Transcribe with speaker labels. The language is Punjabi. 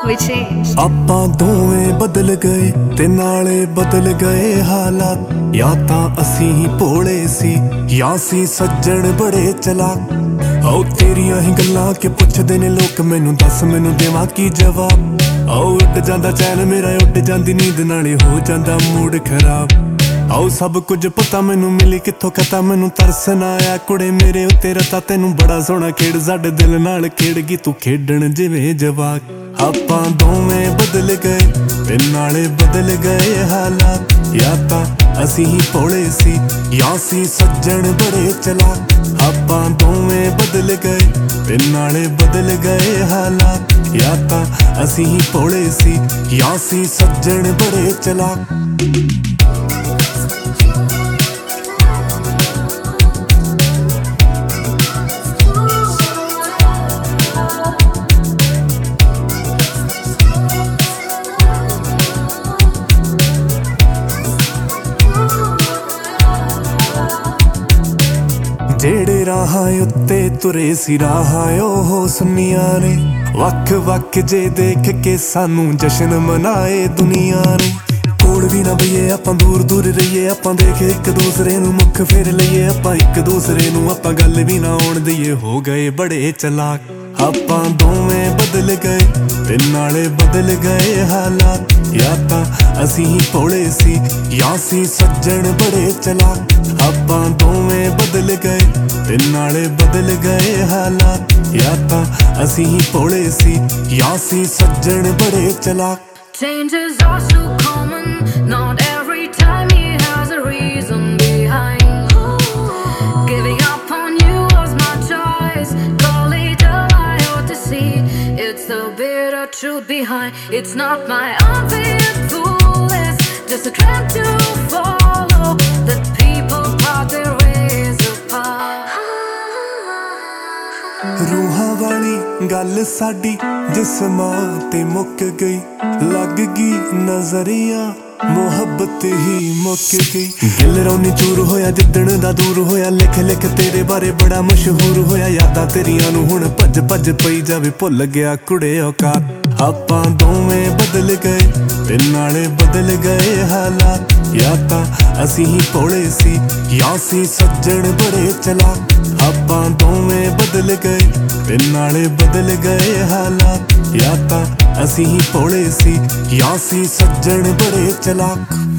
Speaker 1: we changed.
Speaker 2: ਆਪਾਂ ਦੋਵੇਂ ਬਦਲ ਗਏ ਤੇ ਨਾਲੇ ਬਦਲ ਗਏ ਹਾਲਾਤ। ਜਾਂ ਤਾਂ ਅਸੀਂ ਹੀ ਭੋਲੇ ਸੀ ਜਾਂ ਸੀ ਸੱਜਣ ਬੜੇ ਚਲਾਕ। ਆਓ ਤੇਰੀਆਂ ਹੀ ਗੱਲਾਂ ਕਿ ਪੁੱਛਦੇ ਨੇ ਲੋਕ, ਮੈਨੂੰ ਦੱਸ ਮੈਨੂੰ ਦੇਵਾਂ ਕੀ ਜਵਾਬ। ਆਓ ਉੱਡ ਜਾਂਦਾ ਚੈਨ ਮੇਰਾ, ਉੱਡ ਜਾਂਦੀ ਨੀਂਦ, ਨਾਲੇ ਹੋ ਜਾਂਦਾ ਮੂਡ ਖਰਾਬ। ਆਓ ਸਭ ਕੁਝ ਪਤਾ ਮੈਨੂੰ, ਮਿਲੀ ਕਿੱਥੋਂ ਕਤਾ ਮੈਨੂੰ ਤਰਸ ਨਾ ਆਇਆ ਕੁੜੇ ਮੇਰੇ ਉੱਤੇ ਰਤਾ। ਤੈਨੂੰ ਬੜਾ ਸੋਹਣਾ ਖੇਡ ਸਾਡੇ ਦਿਲ ਨਾਲ ਖੇਡ ਗਈ ਤੂੰ, ਖੇਡਣ ਜਿਵੇਂ ਜਵਾਕ। ਆਪਾਂ ਦੋਵੇਂ ਬਦਲ ਗਏ ਤੇ ਨਾਲੇ ਬਦਲ ਗਏ ਹਾਲਾਤ। ਜਾਂ ਤਾਂ ਅਸੀਂ ਹੀ ਭੋਲੇ ਸੀ ਜਾਂ ਸੀ ਸੱਜਣ ਬੜੇ ਚਲਾਕ। ਆਪਾਂ ਦੋਵੇਂ ਬਦਲ ਗਏ ਤੇ ਨਾਲੇ ਬਦਲ ਗਏ ਹਾਲਾਤ। ਜਾਂ ਤਾਂ ਅਸੀਂ ਹੀ ਭੋਲੇ ਸੀ ਜਾਂ ਸੀ ਸੱਜਣ ਬੜੇ ਚਲਾਕ। ਜਿਹੜੇ ਰਾਹਾਂ ਉੱਤੇ ਤੁਰੇ ਸੀ ਰਾਹਾਂ ਉਹ ਸੁਨੀਆਂ ਨੇ, ਵੱਖ ਵੱਖ ਜੇ ਦੇਖ ਕੇ ਸਾਨੂੰ ਜਸ਼ਨ ਮਨਾਏ ਦੁਨੀਆ ਨੇ। ਕੋਲ ਵੀ ਨਾ ਬਈਏ ਆਪਾਂ, ਦੂਰ ਦੂਰ ਰਹੀਏ ਆਪਾਂ, ਦੇਖ ਇੱਕ ਦੂਸਰੇ ਨੂੰ ਮੁੱਖ ਫੇਰ ਲਈਏ ਆਪਾਂ। ਇੱਕ ਦੂਸਰੇ ਨੂੰ ਆਪਾਂ ਗੱਲ ਵੀ ਨਾ ਆਉਣ ਦਈਏ, ਹੋ ਗਏ ਬੜੇ ਚਲਾਕ। ਆਪਾਂ ਦੋਵੇਂ ਬਦਲ ਗਏ ਤੇ ਨਾਲੇ ਬਦਲ ਗਏ ਹਾਲਾਤ। ਜਾਂ ਤਾਂ ਅਸੀਂ ਹੀ ਭੋਲੇ ਸੀ ਜਾਂ ਸੀ ਸੱਜਣ ਬੜੇ ਚਲਾਕ। ਆਪਾਂ ਦੋਵੇਂ ਬਦਲ ਗਏ ਤੇ ਨਾਲੇ ਬਦਲ ਗਏ ਹਾਲਾਤ। ਜਾਂ ਤਾਂ ਅਸੀਂ ਹੀ ਭੋਲੇ ਸੀ ਜਾਂ ਸੀ ਸੱਜਣ ਬੜੇ ਚਲਾਕ।
Speaker 3: Change is all so common, not every time he has a reason behind. Giving up on you was my choice, call it a lie or deceit. It's the bitter truth behind, it's not my unfit fool, it's just a trend to follow, that people part their ways apart.
Speaker 2: ਰੂਹਾਂ ਵਾਲੀ ਗੱਲ ਸਾਡੀ ਜਿਸਮਾਂ ਤੇ ਮੁੱਕ ਗਈ, ਲੱਗ ਗਈ ਨਜ਼ਰੀਆ ਮੁਹੱਬਤ ਹੀ ਮੁੱਕ ਗਈ। ਦਿਲ ਰੌਨੀ ਚੂਰ ਹੋਇਆ ਜਿੱਦਣ ਦਾ ਦੂਰ ਹੋਇਆ, ਲਿਖ ਲਿਖ ਤੇਰੇ ਬਾਰੇ ਬੜਾ ਮਸ਼ਹੂਰ ਹੋਇਆ। ਯਾਦਾਂ ਤੇਰੀਆਂ ਨੂੰ ਹੁਣ ਭੱਜ ਭੱਜ ਪਈ ਜਾਵੇ, ਭੁੱਲ ਗਿਆ ਕੁੜੇ ਔਕਾਤ। ਆਪਾਂ ਦੋਵੇਂ ਬਦਲ ਗਏ ਤੇ ਨਾਲੇ ਬਦਲ ਗਏ ਹਾਲਾਤ। ਜਾਂ ਤਾਂ ਅਸੀਂ ਹੀ ਭੋਲੇ ਸੀ ਜਾਂ ਸੀ ਸੱਜਣ ਬੜੇ ਚਲਾਕ। ਆਪਾਂ ਦੋਵੇਂ ਬਦਲ ਗਏ ਤੇ ਨਾਲੇ ਬਦਲ ਗਏ ਹਾਲਾਤ। ਜਾਂ ਤਾਂ ਅਸੀਂ ਹੀ ਭੋਲੇ ਸੀ ਜਾਂ ਸੀ ਸੱਜਣ ਬੜੇ ਚਲਾਕ।